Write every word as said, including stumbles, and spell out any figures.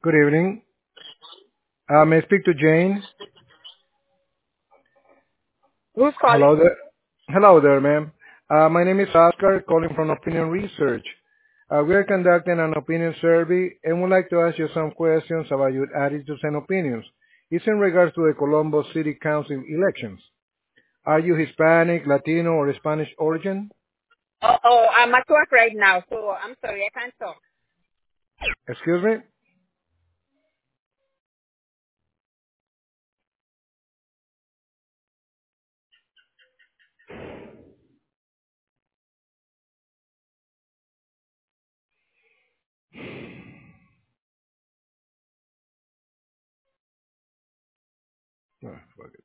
Good evening. Uh, may I speak to Jane? Who's Hello calling? there. Hello there, ma'am. Uh, my name is Oscar, calling from Opinion Research. Uh, we are conducting an opinion survey and would like to ask you some questions about your attitudes and opinions. It's in regards to the Colombo City Council elections. Are you Hispanic, Latino, or Spanish origin? Oh, oh, I'm at work right now, so I'm sorry, I can't talk. Excuse me? Oh, fuck it.